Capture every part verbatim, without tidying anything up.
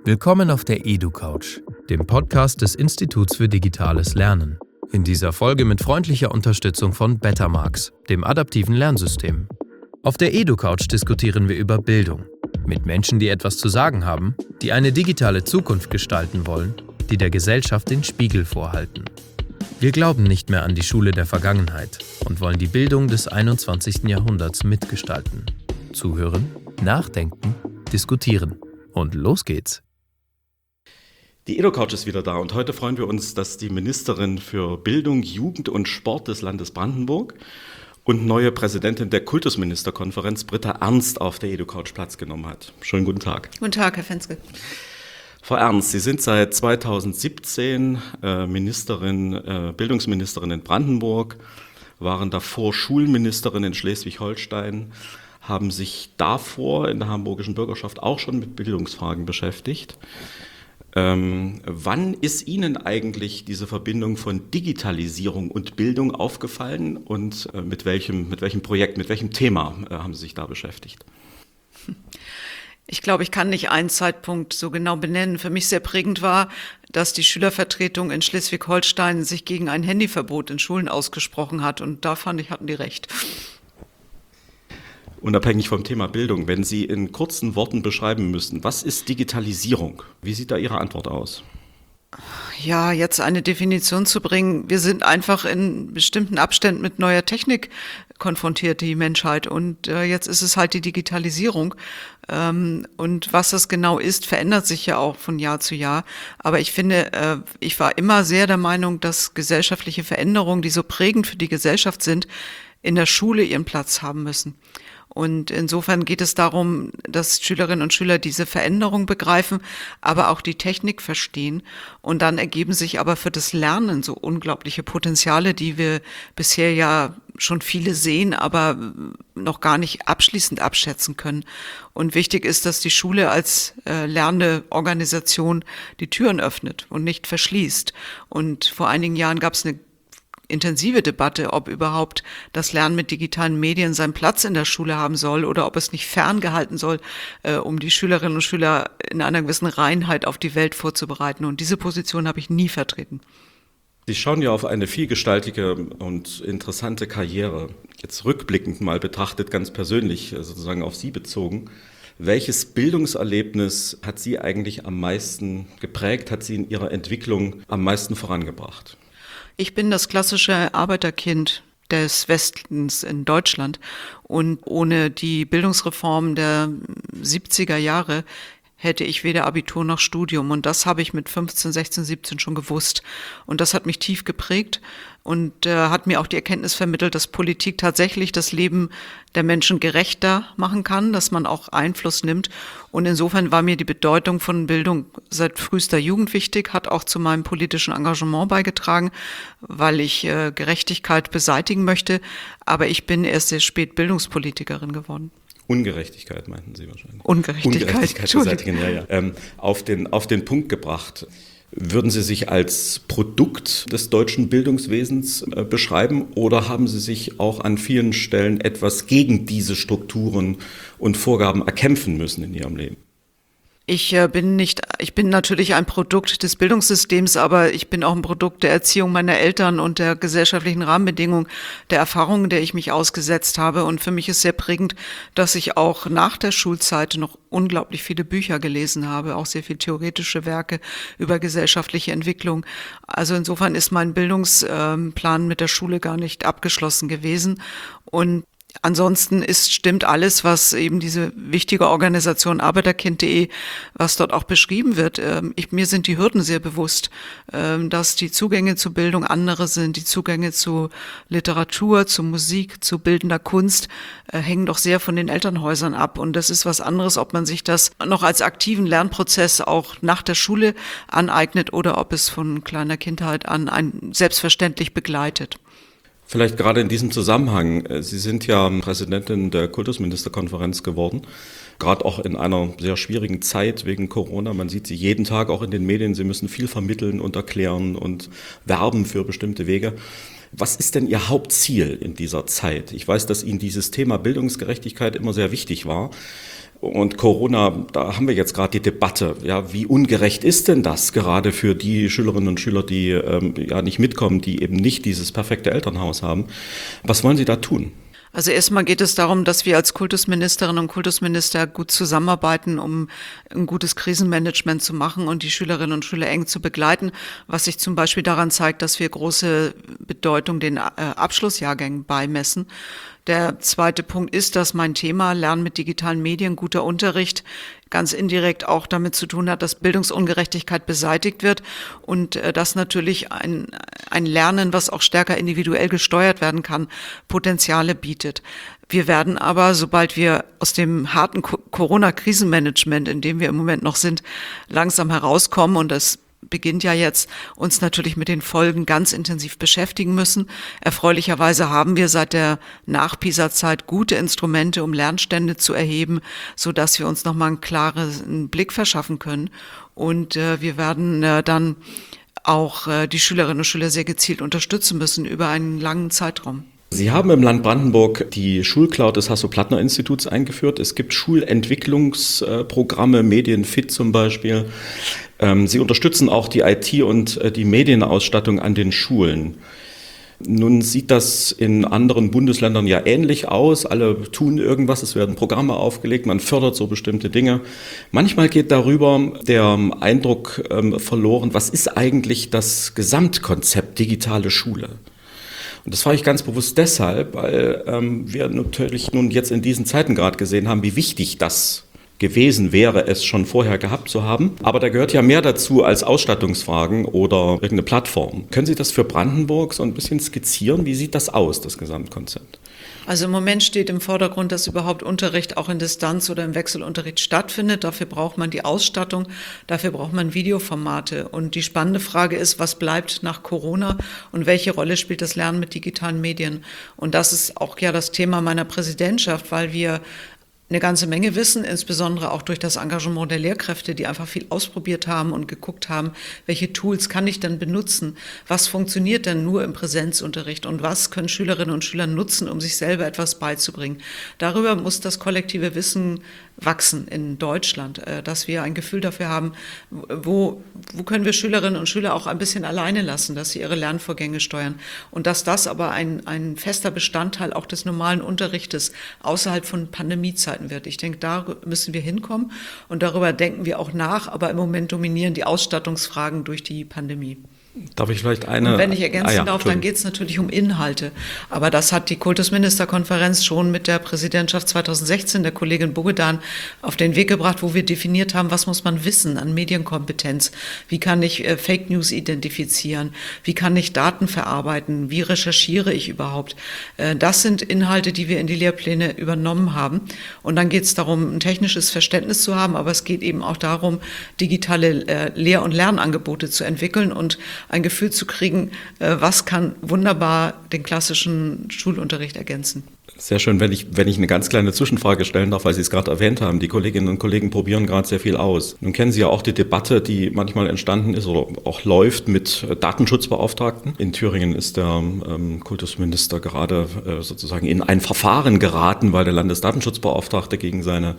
Willkommen auf der EduCouch, dem Podcast des Instituts für digitales Lernen. In dieser Folge mit freundlicher Unterstützung von Bettermarks, dem adaptiven Lernsystem. Auf der EduCouch diskutieren wir über Bildung. Mit Menschen, die etwas zu sagen haben, die eine digitale Zukunft gestalten wollen, die der Gesellschaft den Spiegel vorhalten. Wir glauben nicht mehr an die Schule der Vergangenheit und wollen die Bildung des einundzwanzigsten Jahrhunderts mitgestalten. Zuhören, nachdenken, diskutieren. Und los geht's. Die EduCouch ist wieder da und heute freuen wir uns, dass die Ministerin für Bildung, Jugend und Sport des Landes Brandenburg und neue Präsidentin der Kultusministerkonferenz Britta Ernst auf der EduCouch Platz genommen hat. Schönen guten Tag. Guten Tag, Herr Fenske. Frau Ernst, Sie sind seit zweitausendsiebzehn äh, Ministerin, äh, Bildungsministerin in Brandenburg, waren davor Schulministerin in Schleswig-Holstein, haben sich davor in der hamburgischen Bürgerschaft auch schon mit Bildungsfragen beschäftigt. Ähm, wann ist Ihnen eigentlich diese Verbindung von Digitalisierung und Bildung aufgefallen und äh, mit welchem, mit welchem Projekt, mit welchem Thema äh, haben Sie sich da beschäftigt? Ich glaube, ich kann nicht einen Zeitpunkt so genau benennen. Für mich sehr prägend war, dass die Schülervertretung in Schleswig-Holstein sich gegen ein Handyverbot in Schulen ausgesprochen hat. Und da fand ich, hatten die recht. Unabhängig vom Thema Bildung, wenn Sie in kurzen Worten beschreiben müssten, was ist Digitalisierung? Wie sieht da Ihre Antwort aus? Ja, jetzt eine Definition zu bringen. Wir sind einfach in bestimmten Abständen mit neuer Technik konfrontiert, die Menschheit. Und äh, jetzt ist es halt die Digitalisierung. Ähm, und was das genau ist, verändert sich ja auch von Jahr zu Jahr. Aber ich finde, äh, ich war immer sehr der Meinung, dass gesellschaftliche Veränderungen, die so prägend für die Gesellschaft sind, in der Schule ihren Platz haben müssen. Und insofern geht es darum, dass Schülerinnen und Schüler diese Veränderung begreifen, aber auch die Technik verstehen. Und dann ergeben sich aber für das Lernen so unglaubliche Potenziale, die wir bisher ja schon viele sehen, aber noch gar nicht abschließend abschätzen können. Und wichtig ist, dass die Schule als äh, lernende Organisation die Türen öffnet und nicht verschließt. Und vor einigen Jahren gab es eine intensive Debatte, ob überhaupt das Lernen mit digitalen Medien seinen Platz in der Schule haben soll oder ob es nicht ferngehalten soll, äh, um die Schülerinnen und Schüler in einer gewissen Reinheit auf die Welt vorzubereiten. Und diese Position habe ich nie vertreten. Sie schauen ja auf eine vielgestaltige und interessante Karriere. Jetzt rückblickend mal betrachtet, ganz persönlich, sozusagen auf Sie bezogen. Welches Bildungserlebnis hat Sie eigentlich am meisten geprägt, hat Sie in Ihrer Entwicklung am meisten vorangebracht? Ich bin das klassische Arbeiterkind des Westens in Deutschland und ohne die Bildungsreform der siebziger Jahre hätte ich weder Abitur noch Studium. Und das habe ich mit fünfzehn, sechzehn, siebzehn schon gewusst. Und das hat mich tief geprägt und äh, hat mir auch die Erkenntnis vermittelt, dass Politik tatsächlich das Leben der Menschen gerechter machen kann, dass man auch Einfluss nimmt. Und insofern war mir die Bedeutung von Bildung seit frühester Jugend wichtig, hat auch zu meinem politischen Engagement beigetragen, weil ich äh, Gerechtigkeit beseitigen möchte. Aber ich bin erst sehr spät Bildungspolitikerin geworden. Ungerechtigkeit meinten Sie wahrscheinlich. Ungerechtigkeit, Ungerechtigkeit beseitigen, ja, ja. Ähm, auf den, auf den Punkt gebracht. Würden Sie sich als Produkt des deutschen Bildungswesens äh, beschreiben oder haben Sie sich auch an vielen Stellen etwas gegen diese Strukturen und Vorgaben erkämpfen müssen in Ihrem Leben? Ich äh, bin nicht, ich bin natürlich ein Produkt des Bildungssystems, aber ich bin auch ein Produkt der Erziehung meiner Eltern und der gesellschaftlichen Rahmenbedingungen, der Erfahrungen, der ich mich ausgesetzt habe. Und für mich ist sehr prägend, dass ich auch nach der Schulzeit noch unglaublich viele Bücher gelesen habe, auch sehr viele theoretische Werke über gesellschaftliche Entwicklung. Also insofern ist mein Bildungsplan mit der Schule gar nicht abgeschlossen gewesen. Und ansonsten ist, stimmt alles, was eben diese wichtige Organisation Arbeiterkind punkt de, was dort auch beschrieben wird. Ich, mir sind die Hürden sehr bewusst, dass die Zugänge zu Bildung andere sind. Die Zugänge zu Literatur, zu Musik, zu bildender Kunst hängen doch sehr von den Elternhäusern ab. Und das ist was anderes, ob man sich das noch als aktiven Lernprozess auch nach der Schule aneignet oder ob es von kleiner Kindheit an ein selbstverständlich begleitet. Vielleicht gerade in diesem Zusammenhang, Sie sind ja Präsidentin der Kultusministerkonferenz geworden, gerade auch in einer sehr schwierigen Zeit wegen Corona. Man sieht Sie jeden Tag auch in den Medien, Sie müssen viel vermitteln und erklären und werben für bestimmte Wege. Was ist denn Ihr Hauptziel in dieser Zeit? Ich weiß, dass Ihnen dieses Thema Bildungsgerechtigkeit immer sehr wichtig war. Und Corona, da haben wir jetzt gerade die Debatte, ja, wie ungerecht ist denn das gerade für die Schülerinnen und Schüler, die ähm, ja nicht mitkommen, die eben nicht dieses perfekte Elternhaus haben. Was wollen Sie da tun? Also erstmal geht es darum, dass wir als Kultusministerinnen und Kultusminister gut zusammenarbeiten, um ein gutes Krisenmanagement zu machen und die Schülerinnen und Schüler eng zu begleiten, was sich zum Beispiel daran zeigt, dass wir große Bedeutung den Abschlussjahrgängen beimessen. Der zweite Punkt ist, dass mein Thema Lernen mit digitalen Medien, guter Unterricht, ganz indirekt auch damit zu tun hat, dass Bildungsungerechtigkeit beseitigt wird und äh, dass natürlich ein, ein Lernen, was auch stärker individuell gesteuert werden kann, Potenziale bietet. Wir werden aber, sobald wir aus dem harten Corona-Krisenmanagement, in dem wir im Moment noch sind, langsam herauskommen, und das beginnt ja jetzt, uns natürlich mit den Folgen ganz intensiv beschäftigen müssen. Erfreulicherweise haben wir seit der Nach-PISA-Zeit gute Instrumente, um Lernstände zu erheben, so dass wir uns nochmal einen klaren Blick verschaffen können. Und äh, wir werden äh, dann auch äh, die Schülerinnen und Schüler sehr gezielt unterstützen müssen über einen langen Zeitraum. Sie haben im Land Brandenburg die Schulcloud des Hasso-Plattner-Instituts eingeführt. Es gibt Schulentwicklungsprogramme, Medienfit zum Beispiel. Sie unterstützen auch die I T und die Medienausstattung an den Schulen. Nun sieht das in anderen Bundesländern ja ähnlich aus. Alle tun irgendwas, es werden Programme aufgelegt, man fördert so bestimmte Dinge. Manchmal geht darüber der Eindruck ähm, verloren, was ist eigentlich das Gesamtkonzept digitale Schule? Und das frage ich ganz bewusst deshalb, weil ähm, wir natürlich nun jetzt in diesen Zeiten gerade gesehen haben, wie wichtig das gewesen wäre, es schon vorher gehabt zu haben. Aber da gehört ja mehr dazu als Ausstattungsfragen oder irgendeine Plattform. Können Sie das für Brandenburg so ein bisschen skizzieren? Wie sieht das aus, das Gesamtkonzept? Also im Moment steht im Vordergrund, dass überhaupt Unterricht auch in Distanz oder im Wechselunterricht stattfindet. Dafür braucht man die Ausstattung, dafür braucht man Videoformate. Und die spannende Frage ist, was bleibt nach Corona und welche Rolle spielt das Lernen mit digitalen Medien? Und das ist auch ja das Thema meiner Präsidentschaft, weil wir eine ganze Menge wissen, insbesondere auch durch das Engagement der Lehrkräfte, die einfach viel ausprobiert haben und geguckt haben, welche Tools kann ich denn benutzen, was funktioniert denn nur im Präsenzunterricht und was können Schülerinnen und Schüler nutzen, um sich selber etwas beizubringen. Darüber muss das kollektive Wissen wachsen in Deutschland, dass wir ein Gefühl dafür haben, wo, wo können wir Schülerinnen und Schüler auch ein bisschen alleine lassen, dass sie ihre Lernvorgänge steuern und dass das aber ein, ein fester Bestandteil auch des normalen Unterrichtes außerhalb von Pandemiezeiten wird. Ich denke, da müssen wir hinkommen und darüber denken wir auch nach, aber im Moment dominieren die Ausstattungsfragen durch die Pandemie. Darf ich vielleicht eine... Und wenn ich ergänzen ah, ja, darf, dann geht es natürlich um Inhalte. Aber das hat die Kultusministerkonferenz schon mit der Präsidentschaft zweitausendsechzehn, der Kollegin Bogedan, auf den Weg gebracht, wo wir definiert haben, was muss man wissen an Medienkompetenz? Wie kann ich äh, Fake News identifizieren? Wie kann ich Daten verarbeiten? Wie recherchiere ich überhaupt? Äh, das sind Inhalte, die wir in die Lehrpläne übernommen haben. Und dann geht es darum, ein technisches Verständnis zu haben, aber es geht eben auch darum, digitale äh, Lehr- und Lernangebote zu entwickeln und ein Gefühl zu kriegen, was kann wunderbar den klassischen Schulunterricht ergänzen. Sehr schön, wenn ich, wenn ich eine ganz kleine Zwischenfrage stellen darf, weil Sie es gerade erwähnt haben. Die Kolleginnen und Kollegen probieren gerade sehr viel aus. Nun kennen Sie ja auch die Debatte, die manchmal entstanden ist oder auch läuft mit Datenschutzbeauftragten. In Thüringen ist der ähm, Kultusminister gerade äh, sozusagen in ein Verfahren geraten, weil der Landesdatenschutzbeauftragte gegen seine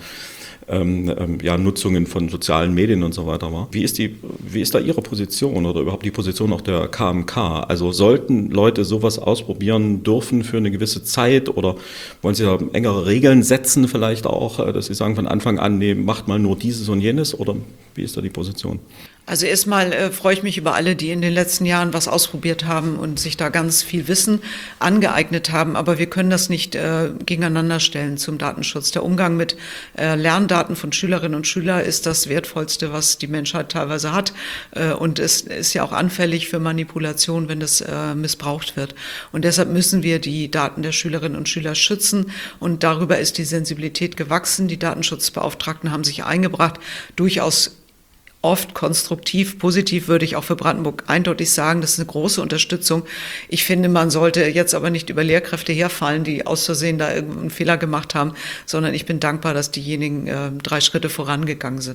Ähm, ähm, ja, Nutzungen von sozialen Medien und so weiter war. Wie ist die, wie ist da Ihre Position oder überhaupt die Position auch der K M K? Also sollten Leute sowas ausprobieren dürfen für eine gewisse Zeit oder wollen Sie da engere Regeln setzen vielleicht auch, dass Sie sagen von Anfang an, nee, macht mal nur dieses und jenes oder wie ist da die Position? Also erstmal äh, freue ich mich über alle, die in den letzten Jahren was ausprobiert haben und sich da ganz viel Wissen angeeignet haben. Aber wir können das nicht äh, gegeneinander stellen zum Datenschutz. Der Umgang mit äh, Lerndaten von Schülerinnen und Schülern ist das Wertvollste, was die Menschheit teilweise hat. Äh, und es ist ja auch anfällig für Manipulation, wenn das äh, missbraucht wird. Und deshalb müssen wir die Daten der Schülerinnen und Schüler schützen. Und darüber ist die Sensibilität gewachsen. Die Datenschutzbeauftragten haben sich eingebracht, durchaus oft konstruktiv, positiv, würde ich auch für Brandenburg eindeutig sagen. Das ist eine große Unterstützung. Ich finde, man sollte jetzt aber nicht über Lehrkräfte herfallen, die aus Versehen da irgendeinen Fehler gemacht haben, sondern ich bin dankbar, dass diejenigen äh, drei Schritte vorangegangen sind.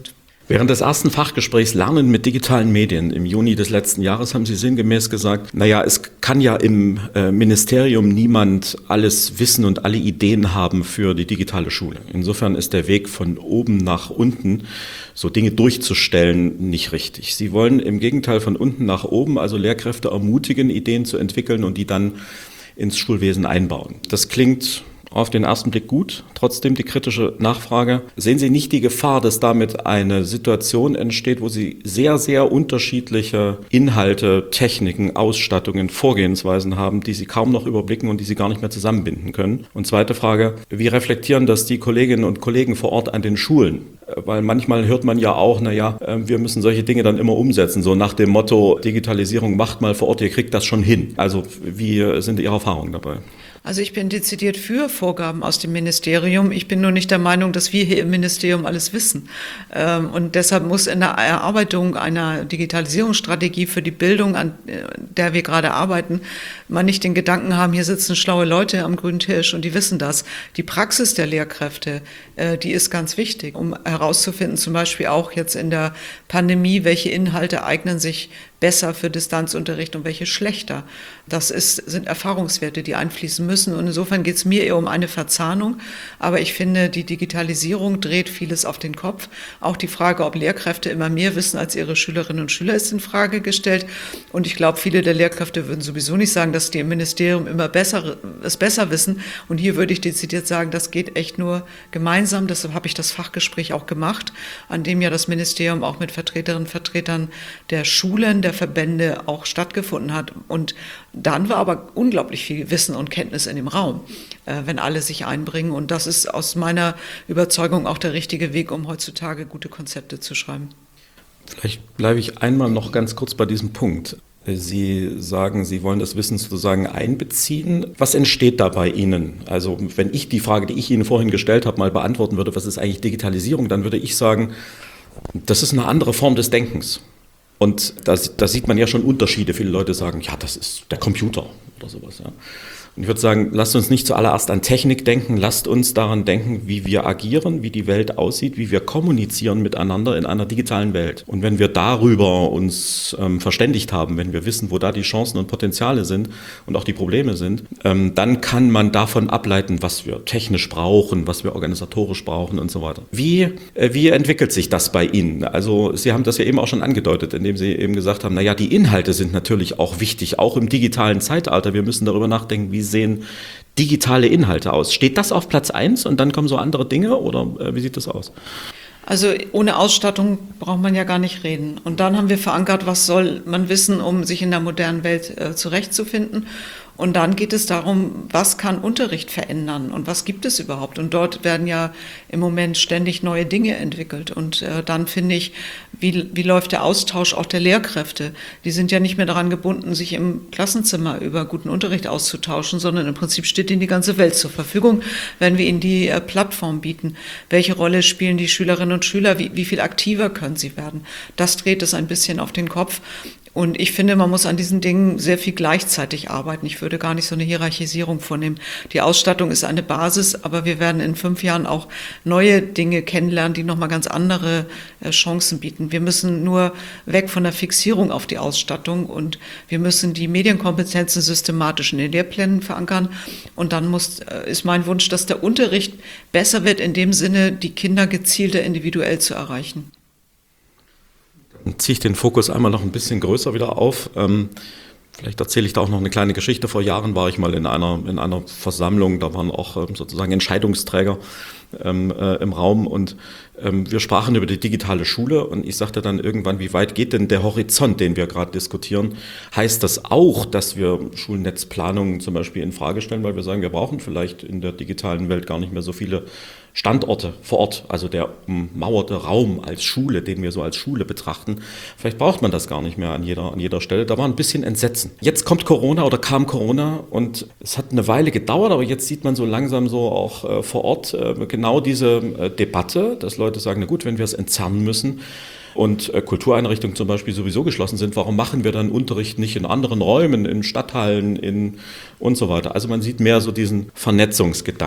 Während des ersten Fachgesprächs Lernen mit digitalen Medien im Juni des letzten Jahres haben Sie sinngemäß gesagt, naja, es kann ja im äh, Ministerium niemand alles wissen und alle Ideen haben für die digitale Schule. Insofern ist der Weg von oben nach unten, so Dinge durchzustellen, nicht richtig. Sie wollen im Gegenteil von unten nach oben, also Lehrkräfte ermutigen, Ideen zu entwickeln und die dann ins Schulwesen einbauen. Das klingt auf den ersten Blick gut, trotzdem die kritische Nachfrage. Sehen Sie nicht die Gefahr, dass damit eine Situation entsteht, wo Sie sehr, sehr unterschiedliche Inhalte, Techniken, Ausstattungen, Vorgehensweisen haben, die Sie kaum noch überblicken und die Sie gar nicht mehr zusammenbinden können? Und zweite Frage, wie reflektieren das die Kolleginnen und Kollegen vor Ort an den Schulen? Weil manchmal hört man ja auch, naja, wir müssen solche Dinge dann immer umsetzen, so nach dem Motto, Digitalisierung macht mal vor Ort, ihr kriegt das schon hin. Also wie sind Ihre Erfahrungen dabei? Also ich bin dezidiert für Vorgaben aus dem Ministerium. Ich bin nur nicht der Meinung, dass wir hier im Ministerium alles wissen. Und deshalb muss in der Erarbeitung einer Digitalisierungsstrategie für die Bildung, an der wir gerade arbeiten, man nicht den Gedanken haben, hier sitzen schlaue Leute am grünen Tisch und die wissen das. Die Praxis der Lehrkräfte, die ist ganz wichtig, um herauszufinden, zum Beispiel auch jetzt in der Pandemie, welche Inhalte eignen sich besser für Distanzunterricht und welche schlechter. Das ist, sind Erfahrungswerte, die einfließen müssen. Und insofern geht es mir eher um eine Verzahnung. Aber ich finde, die Digitalisierung dreht vieles auf den Kopf. Auch die Frage, ob Lehrkräfte immer mehr wissen als ihre Schülerinnen und Schüler, ist in Frage gestellt. Und ich glaube, viele der Lehrkräfte würden sowieso nicht sagen, dass die im Ministerium immer besser, es besser wissen. Und hier würde ich dezidiert sagen, das geht echt nur gemeinsam. Deshalb habe ich das Fachgespräch auch gemacht, an dem ja das Ministerium auch mit Vertreterinnen und Vertretern der Schulen, der Verbände auch stattgefunden hat. Und dann war aber unglaublich viel Wissen und Kenntnis in dem Raum, äh, wenn alle sich einbringen. Und das ist aus meiner Überzeugung auch der richtige Weg, um heutzutage gute Konzepte zu schreiben. Vielleicht bleibe ich einmal noch ganz kurz bei diesem Punkt. Sie sagen, Sie wollen das Wissen sozusagen einbeziehen. Was entsteht da bei Ihnen? Also wenn ich die Frage, die ich Ihnen vorhin gestellt habe, mal beantworten würde, was ist eigentlich Digitalisierung, dann würde ich sagen, das ist eine andere Form des Denkens. Und da, da sieht man ja schon Unterschiede. Viele Leute sagen, ja, das ist der Computer oder sowas. Ja. Und ich würde sagen, lasst uns nicht zuallererst an Technik denken, lasst uns daran denken, wie wir agieren, wie die Welt aussieht, wie wir kommunizieren miteinander in einer digitalen Welt. Und wenn wir darüber uns ähm, verständigt haben, wenn wir wissen, wo da die Chancen und Potenziale sind und auch die Probleme sind, ähm, dann kann man davon ableiten, was wir technisch brauchen, was wir organisatorisch brauchen und so weiter. Wie, äh, wie entwickelt sich das bei Ihnen? Also Sie haben das ja eben auch schon angedeutet, indem Sie eben gesagt haben, naja, die Inhalte sind natürlich auch wichtig, auch im digitalen Zeitalter. Wir müssen darüber nachdenken, wie sehen digitale Inhalte aus. Steht das auf Platz eins und dann kommen so andere Dinge oder äh, wie sieht das aus? Also ohne Ausstattung braucht man ja gar nicht reden. Und dann haben wir verankert, was soll man wissen, um sich in der modernen Welt äh, zurechtzufinden. Und dann geht es darum, was kann Unterricht verändern und was gibt es überhaupt? Und dort werden ja im Moment ständig neue Dinge entwickelt. Und äh, dann finde ich, wie, wie läuft der Austausch auch der Lehrkräfte? Die sind ja nicht mehr daran gebunden, sich im Klassenzimmer über guten Unterricht auszutauschen, sondern im Prinzip steht ihnen die ganze Welt zur Verfügung, wenn wir ihnen die äh, Plattform bieten. Welche Rolle spielen die Schülerinnen und Schüler? Wie, wie viel aktiver können sie werden? Das dreht es ein bisschen auf den Kopf. Und ich finde, man muss an diesen Dingen sehr viel gleichzeitig arbeiten. Ich würde gar nicht so eine Hierarchisierung vornehmen. Die Ausstattung ist eine Basis, aber wir werden in fünf Jahren auch neue Dinge kennenlernen, die nochmal ganz andere Chancen bieten. Wir müssen nur weg von der Fixierung auf die Ausstattung und wir müssen die Medienkompetenzen systematisch in den Lehrplänen verankern. Und dann muss, ist mein Wunsch, dass der Unterricht besser wird, in dem Sinne, die Kinder gezielter individuell zu erreichen. Dann ziehe ich den Fokus einmal noch ein bisschen größer wieder auf. Ähm, vielleicht erzähle ich da auch noch eine kleine Geschichte. Vor Jahren war ich mal in einer, in einer Versammlung, da waren auch ähm, sozusagen Entscheidungsträger ähm, äh, im Raum und ähm, wir sprachen über die digitale Schule und ich sagte dann irgendwann, wie weit geht denn der Horizont, den wir gerade diskutieren? Heißt das auch, dass wir Schulnetzplanungen zum Beispiel in Frage stellen, weil wir sagen, wir brauchen vielleicht in der digitalen Welt gar nicht mehr so viele Standorte vor Ort, also der ummauerte Raum als Schule, den wir so als Schule betrachten. Vielleicht braucht man das gar nicht mehr an jeder, an jeder Stelle. Da war ein bisschen Entsetzen. Jetzt kommt Corona oder kam Corona und es hat eine Weile gedauert, aber jetzt sieht man so langsam so auch äh, vor Ort äh, genau diese äh, Debatte, dass Leute sagen, na gut, wenn wir es entzerren müssen und äh, Kultureinrichtungen zum Beispiel sowieso geschlossen sind, warum machen wir dann Unterricht nicht in anderen Räumen, in Stadthallen in und so weiter. Also man sieht mehr so diesen Vernetzungsgedanken.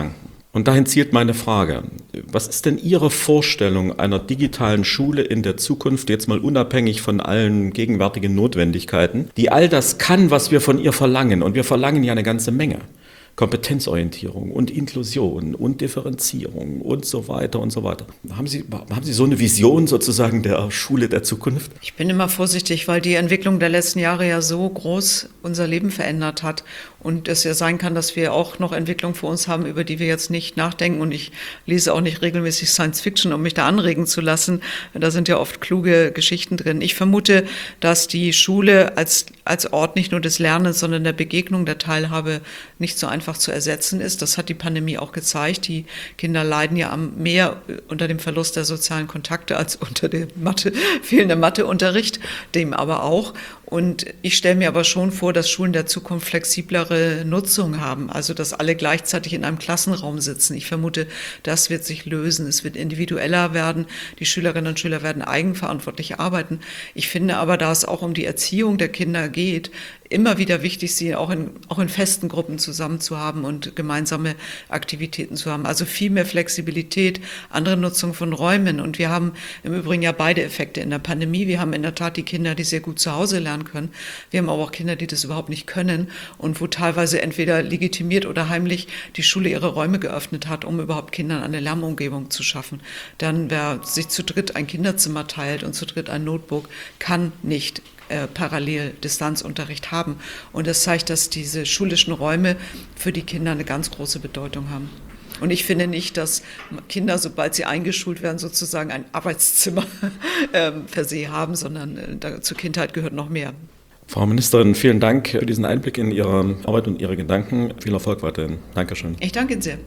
Und dahin zielt meine Frage. Was ist denn Ihre Vorstellung einer digitalen Schule in der Zukunft, jetzt mal unabhängig von allen gegenwärtigen Notwendigkeiten, die all das kann, was wir von ihr verlangen? Und wir verlangen ja eine ganze Menge. Kompetenzorientierung und Inklusion und Differenzierung und so weiter und so weiter. Haben Sie, haben Sie so eine Vision sozusagen der Schule der Zukunft? Ich bin immer vorsichtig, weil die Entwicklung der letzten Jahre ja so groß unser Leben verändert hat und es ja sein kann, dass wir auch noch Entwicklungen vor uns haben, über die wir jetzt nicht nachdenken, und ich lese auch nicht regelmäßig Science Fiction, um mich da anregen zu lassen. Da sind ja oft kluge Geschichten drin. Ich vermute, dass die Schule als, als Ort nicht nur des Lernens, sondern der Begegnung, der Teilhabe nicht so einfach zu ersetzen ist. Das hat die Pandemie auch gezeigt. Die Kinder leiden ja am mehr unter dem Verlust der sozialen Kontakte als unter dem Mathe, fehlenden Matheunterricht, dem aber auch. Und ich stelle mir aber schon vor, dass Schulen der Zukunft flexiblere Nutzung haben, also dass alle gleichzeitig in einem Klassenraum sitzen. Ich vermute, das wird sich lösen. Es wird individueller werden. Die Schülerinnen und Schüler werden eigenverantwortlich arbeiten. Ich finde aber, da es auch um die Erziehung der Kinder geht, immer wieder wichtig, sie auch in, auch in festen Gruppen zusammen zu haben und gemeinsame Aktivitäten zu haben. Also viel mehr Flexibilität, andere Nutzung von Räumen. Und wir haben im Übrigen ja beide Effekte in der Pandemie. Wir haben in der Tat die Kinder, die sehr gut zu Hause lernen können. Wir haben aber auch Kinder, die das überhaupt nicht können und wo teilweise entweder legitimiert oder heimlich die Schule ihre Räume geöffnet hat, um überhaupt Kindern eine Lernumgebung zu schaffen. Dann, wer sich zu dritt ein Kinderzimmer teilt und zu dritt ein Notebook, kann nicht Äh, parallel Distanzunterricht haben. Und das zeigt, dass diese schulischen Räume für die Kinder eine ganz große Bedeutung haben. Und ich finde nicht, dass Kinder, sobald sie eingeschult werden, sozusagen ein Arbeitszimmer äh, per se haben, sondern äh, da, zur Kindheit gehört noch mehr. Frau Ministerin, vielen Dank für diesen Einblick in Ihre Arbeit und Ihre Gedanken. Viel Erfolg weiterhin. Dankeschön. Ich danke Ihnen sehr.